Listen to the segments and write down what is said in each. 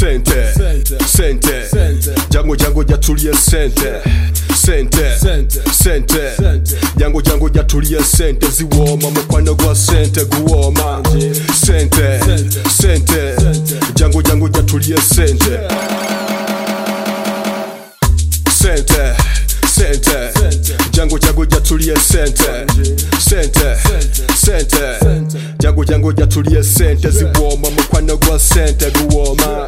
Sente, sente, jango jango jatulie sente. Sente, sente, jango jango jatulie sente. Ziwoma mukwano gwa sente guwoma. Sente, sente, jango jango jatulie sente. Sente, sente, jango jango jatulie sente. Sente, sente, jango jango jatulie sente. Ziwoma mukwano gwa sente guwoma.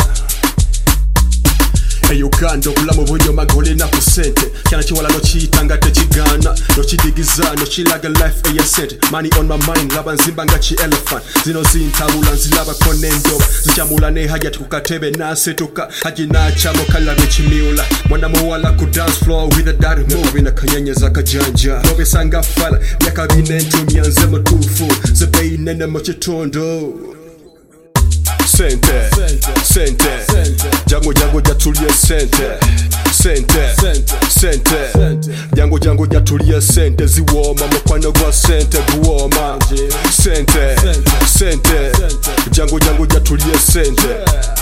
Uganda obulamu bw'oyo magole na ku sente kyana kiwala no kiyitanga tekigana no kidigiza no kilaga life eya sente. Money on my mind laba nzimba nga ki elephant zino zintabula nzilaba konendoba zikyamula ne hajja tukatebe nasetuka haji nachamo kalabe kimiula mwana muwala ku dance floor with a dirty move na kanyenyeza kajanja nobesanga fala yakabine ntumya nze mutufu zebeyine ne mu kitondo. Sente, sente, jango jango jatulie sente. Sente, sente, jango jango jatulie sente. Ziwoma mukwano gwa sente guwoma. Sente, sente, jango jango jatulie sente.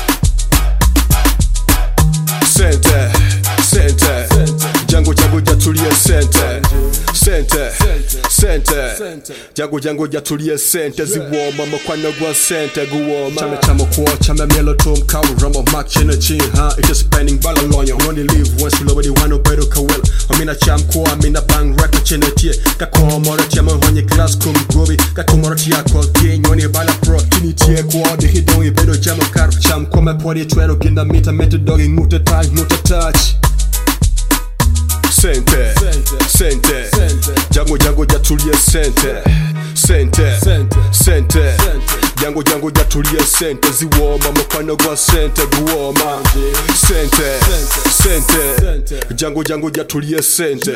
Sente, sente, jango jango jatulie sente. Sente, sente, jango jango jatulie sente. Ziwoma mukwano gwa sente guwoma. Chame chamo kwa chame melotom kawu ramo mak chene chin ha. It's just spending balalonya. We only live once, we nobody want no better kawel. Amina cham kwa amina bang record chene tie. Kakwa mora chama honye glass kum gobi. Kakumora tia kwa gang onye bala pro. Chini tie kwa de hidongi bedo jamo karo. Cham kwa me pwadi twero ginda mita mete dogi muta touch. Sente, sente, jango jango jatulie sente. Sente, sente, jango jango jatulie sente. Ziwoma mukwano gwa sente guwoma. Sente, sente, jango jango jatulie sente.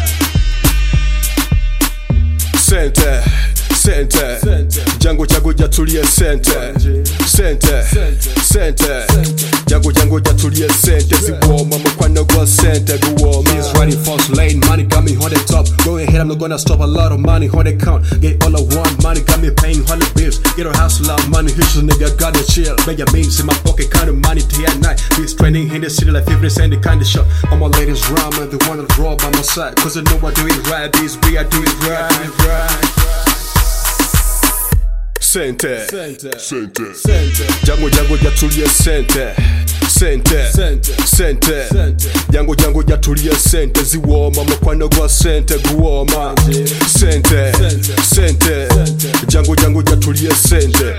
Sente, sente, jango jango jatulie sente. Sente, sente, jango jango jatulie sente. Ziwoma mukwano gwa sente guwoma. Means riding false lane, money got me on the top. Go ahead, I'm not gonna stop, a lot of money on the count. Get all I want, money got me paying 100 bills. Get a house, lot of money, hits a nigga, gotta chill. Beg means in my pocket, kind of money day and night. Beats training in the city like 50 cent, the kind of shop. All my ladies rhyme, the one that raw by my side. Cause I know I do it right, this B I do it right. Sente, sente, jango jango jatulie sente. Sente, sente, jango jango jatulie sente. Ziwoma mukwano gwa sente guwoma. Sente, sente, jango jango jatulie sente.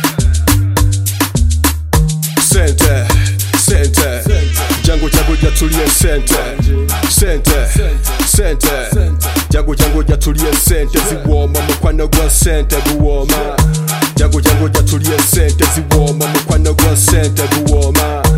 Sente, sente, jango jango jatulie sente. Sente, sente, jango jango jatulie sente. Ziwoma mukwano gwa sente guwoma. Jango jango jatulie sente. Ziwoma mukwano gwa sente guwoma.